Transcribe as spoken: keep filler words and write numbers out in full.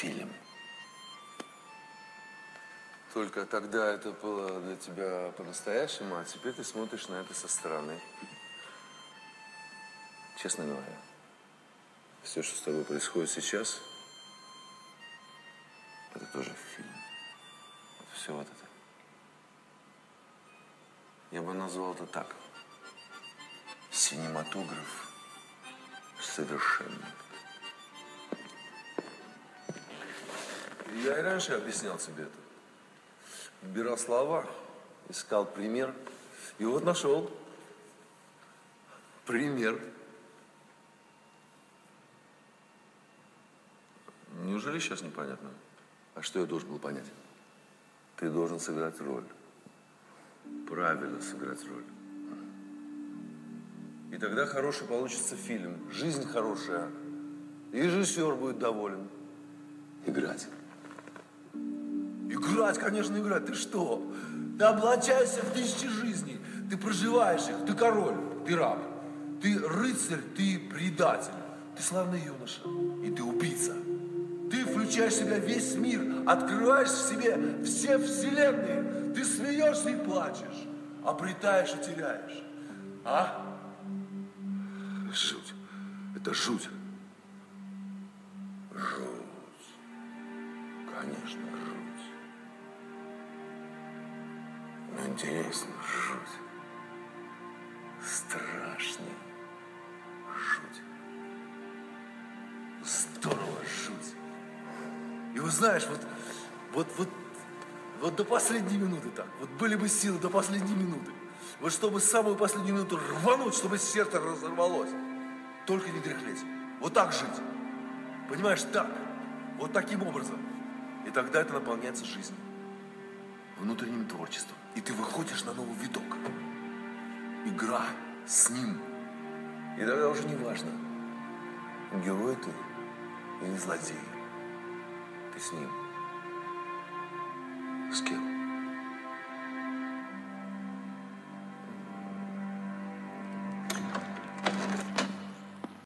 фильм. Только тогда это было для тебя по-настоящему, а теперь ты смотришь на это со стороны. Честно говоря, все, что с тобой происходит сейчас, это тоже фильм. Вот все вот это. Я бы назвал это так. Синематограф совершенный. Я и раньше объяснял тебе это. Выбирал слова, искал пример. И вот нашел пример. Неужели сейчас непонятно? А что я должен был понять? Ты должен сыграть роль. Правильно сыграть роль. И тогда хороший получится фильм. Жизнь хорошая. И режиссер будет доволен. Играть. Играть, конечно, играть. Ты что? Ты облачаешься в тысячи жизней. Ты проживаешь их. Ты король, ты раб. Ты рыцарь, ты предатель. Ты славный юноша. И ты убийца. Ты включаешь в себя весь мир. Открываешь в себе все вселенные. Ты смеешься и плачешь. Обретаешь и теряешь. А? Жуть. Это жуть. Жуть. Конечно, жуть. Но интересно, жуть. Страшно. Жуть. Здорово, жуть. И вот знаешь, вот, вот, вот, вот до последней минуты так. Вот были бы силы до последней минуты. Вот чтобы самую последнюю минуту рвануть, чтобы сердце разорвалось. Только не дряхлеть. Вот так жить. Понимаешь, так. Вот таким образом. И тогда это наполняется жизнью. Внутренним творчеством. И ты выходишь на новый виток. Игра с ним. И тогда уже не важно, герой ты или злодей. Ты с ним.